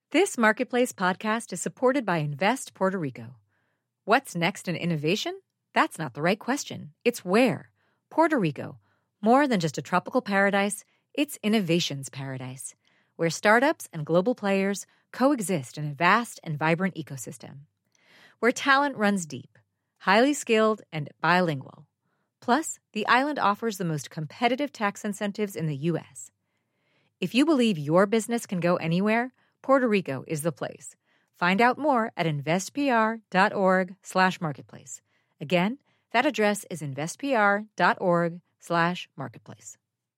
This Marketplace podcast is supported by Invest Puerto Rico. What's next in innovation? That's not the right question. It's where. Puerto Rico. More than just a tropical paradise, it's innovation's paradise, where startups and global players coexist in a vast and vibrant ecosystem. Where talent runs deep, highly skilled, and bilingual. Plus, the island offers the most competitive tax incentives in the U.S. If you believe your business can go anywhere, Puerto Rico is the place. Find out more at investpr.org/marketplace. Again, that address is investpr.org/marketplace.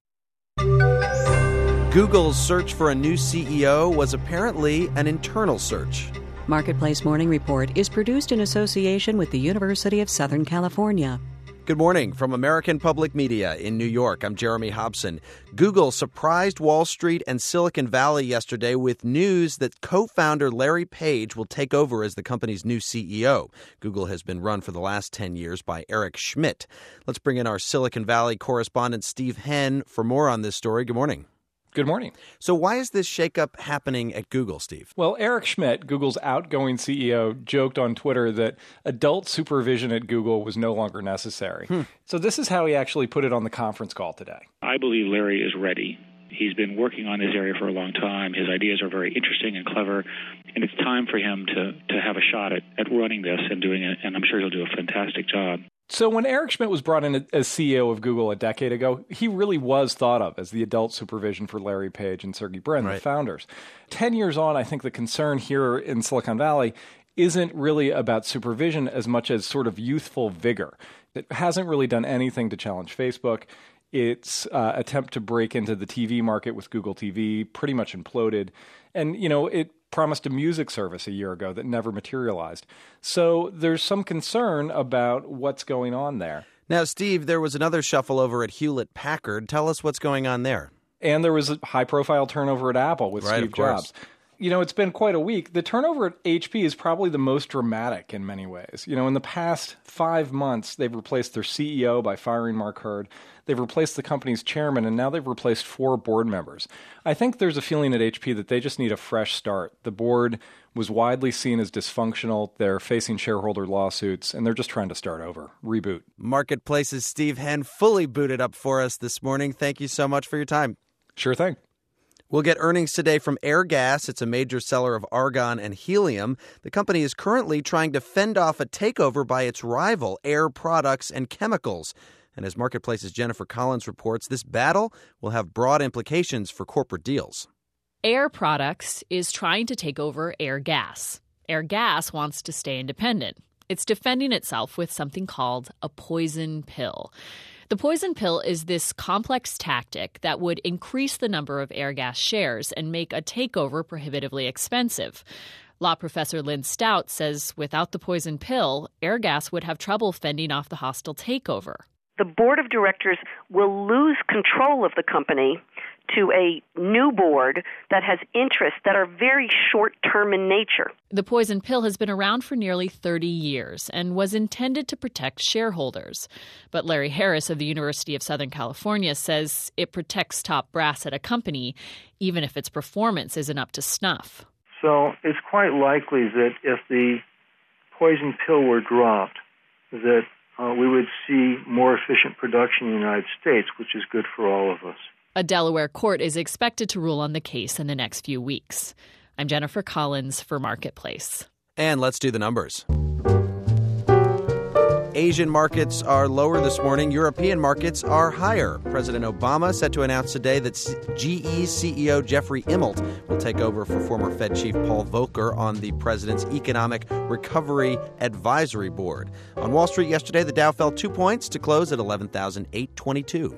Google's search for a new CEO was apparently an internal search. Marketplace Morning Report is produced in association with the University of Southern California. Good morning from American Public Media in New York. I'm Jeremy Hobson. Google surprised Wall Street and Silicon Valley yesterday with news that co-founder Larry Page will take over as the company's new CEO. Google has been run for the last 10 years by Eric Schmidt. Let's bring in our Silicon Valley correspondent Steve Henn for more on this story. Good morning. Good morning. So why is this shakeup happening at Google, Steve? Well, Eric Schmidt, Google's outgoing CEO, joked on Twitter that adult supervision at Google was no longer necessary. So this is how he actually put it on the conference call today. I believe Larry is ready. He's been working on this area for a long time. His ideas are very interesting and clever, and it's time for him to have a shot at running this and doing it, and I'm sure he'll do a fantastic job. So when Eric Schmidt was brought in as CEO of Google a decade ago, he really was thought of as the adult supervision for Larry Page and Sergey Brin, the founders. 10 years on, I think the concern here in Silicon Valley isn't really about supervision as much as sort of youthful vigor. It hasn't really done anything to challenge Facebook. Its attempt to break into the TV market with Google TV pretty much imploded. And, it promised a music service a year ago that never materialized. So there's some concern about what's going on there. Now, Steve, there was another shuffle over at Hewlett-Packard. Tell us what's going on there. And there was a high-profile turnover at Apple with Steve Jobs. It's been quite a week. The turnover at HP is probably the most dramatic in many ways. In the past 5 months, they've replaced their CEO by firing Mark Hurd. They've replaced the company's chairman, and now they've replaced 4 board members. I think there's a feeling at HP that they just need a fresh start. The board was widely seen as dysfunctional. They're facing shareholder lawsuits, and they're just trying to start over, reboot. Marketplace's Steve Henn fully booted up for us this morning. Thank you so much for your time. Sure thing. We'll get earnings today from Airgas. It's a major seller of argon and helium. The company is currently trying to fend off a takeover by its rival, Air Products and Chemicals. And as Marketplace's Jennifer Collins reports, this battle will have broad implications for corporate deals. Air Products is trying to take over Airgas. Airgas wants to stay independent. It's defending itself with something called a poison pill. The poison pill is this complex tactic that would increase the number of Airgas shares and make a takeover prohibitively expensive. Law professor Lynn Stout says without the poison pill, Airgas would have trouble fending off the hostile takeover. The board of directors will lose control of the company to a new board that has interests that are very short-term in nature. The poison pill has been around for nearly 30 years and was intended to protect shareholders. But Larry Harris of the University of Southern California says it protects top brass at a company, even if its performance isn't up to snuff. So it's quite likely that if the poison pill were dropped, that we would see more efficient production in the United States, which is good for all of us. A Delaware court is expected to rule on the case in the next few weeks. I'm Jennifer Collins for Marketplace. And let's do the numbers. Asian markets are lower this morning. European markets are higher. President Obama set to announce today that GE CEO Jeffrey Immelt will take over for former Fed Chief Paul Volcker on the president's Economic Recovery Advisory Board. On Wall Street yesterday, the Dow fell 2 points to close at 11,822.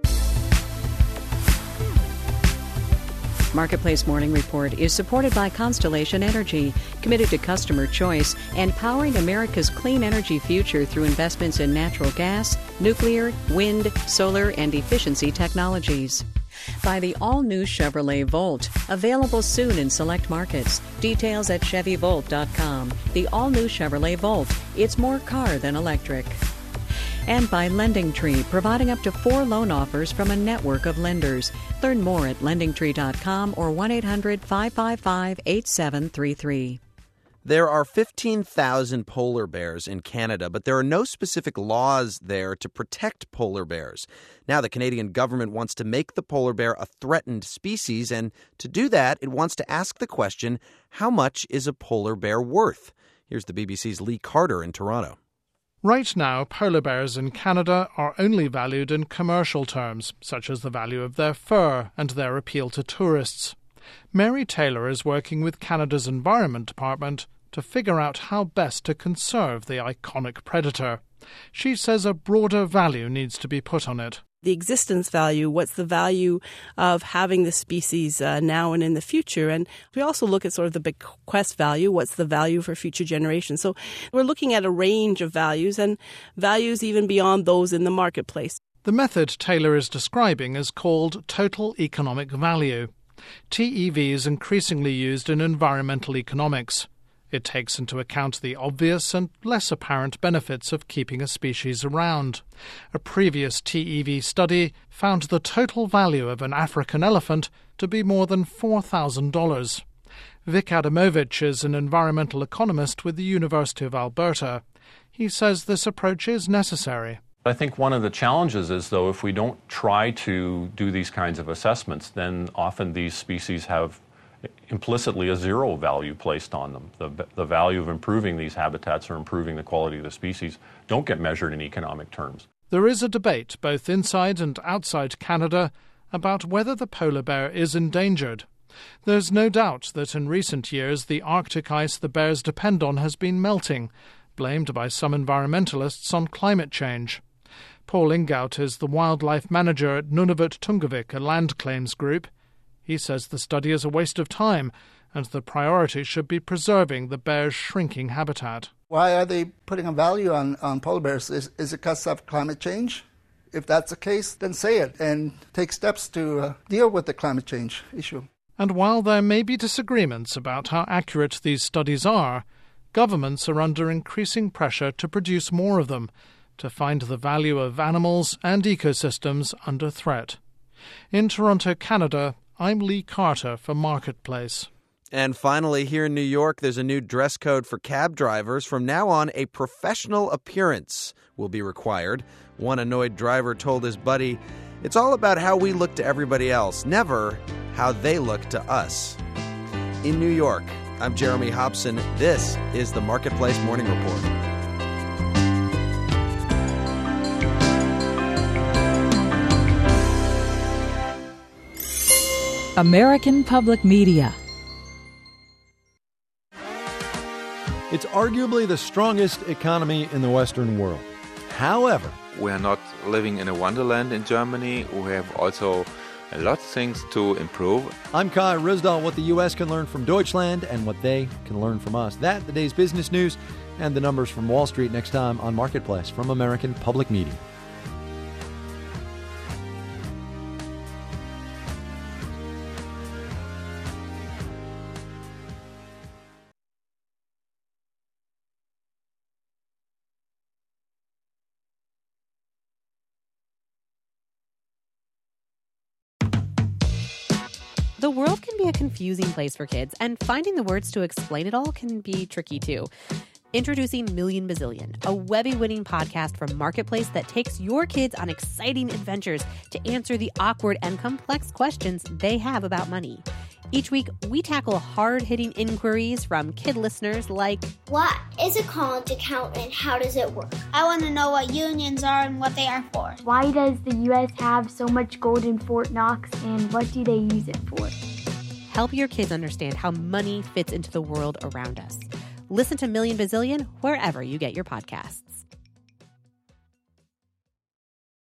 Marketplace Morning Report is supported by Constellation Energy, committed to customer choice and powering America's clean energy future through investments in natural gas, nuclear, wind, solar, and efficiency technologies. By the all-new Chevrolet Volt, available soon in select markets. Details at ChevyVolt.com. The all-new Chevrolet Volt. It's more car than electric. And by LendingTree, providing up to 4 loan offers from a network of lenders. Learn more at LendingTree.com or 1-800-555-8733. There are 15,000 polar bears in Canada, but there are no specific laws there to protect polar bears. Now, the Canadian government wants to make the polar bear a threatened species, and to do that, it wants to ask the question, how much is a polar bear worth? Here's the BBC's Lee Carter in Toronto. Right now, polar bears in Canada are only valued in commercial terms, such as the value of their fur and their appeal to tourists. Mary Taylor is working with Canada's Environment Department to figure out how best to conserve the iconic predator. She says a broader value needs to be put on it. The existence value, what's the value of having the species now and in the future? And we also look at sort of the bequest value, what's the value for future generations? So we're looking at a range of values and values even beyond those in the marketplace. The method Taylor is describing is called total economic value. TEV is increasingly used in environmental economics. It takes into account the obvious and less apparent benefits of keeping a species around. A previous TEV study found the total value of an African elephant to be more than $4,000. Vic Adamovich is an environmental economist with the University of Alberta. He says this approach is necessary. I think one of the challenges is, though, if we don't try to do these kinds of assessments, then often these species have implicitly a zero value placed on them. The value of improving these habitats or improving the quality of the species don't get measured in economic terms. There is a debate both inside and outside Canada about whether the polar bear is endangered. There's no doubt that in recent years the Arctic ice the bears depend on has been melting, blamed by some environmentalists on climate change. Paul Ingout is the wildlife manager at Nunavut Tungavik, a land claims group. He says the study is a waste of time and the priority should be preserving the bear's shrinking habitat. Why are they putting a value on polar bears? Is it because of climate change? If that's the case, then say it and take steps to deal with the climate change issue. And while there may be disagreements about how accurate these studies are, governments are under increasing pressure to produce more of them, to find the value of animals and ecosystems under threat. In Toronto, Canada, I'm Lee Carter for Marketplace. And finally, here in New York, there's a new dress code for cab drivers. From now on, a professional appearance will be required. One annoyed driver told his buddy, "It's all about how we look to everybody else, never how they look to us." In New York, I'm Jeremy Hobson. This is the Marketplace Morning Report. American Public Media. It's arguably the strongest economy in the Western world. However, we are not living in a wonderland in Germany. We have also a lot of things to improve. I'm Kai Ryssdal. What the U.S. can learn from Deutschland and what they can learn from us. That, the day's business news, and the numbers from Wall Street next time on Marketplace from American Public Media. The world can be a confusing place for kids, and finding the words to explain it all can be tricky too. Introducing Million Bazillion, a Webby-winning podcast from Marketplace that takes your kids on exciting adventures to answer the awkward and complex questions they have about money. Each week, we tackle hard-hitting inquiries from kid listeners like, what is a college account and how does it work? I want to know what unions are and what they are for. Why does the U.S. have so much gold in Fort Knox and what do they use it for? Help your kids understand how money fits into the world around us. Listen to Million Bazillion wherever you get your podcasts.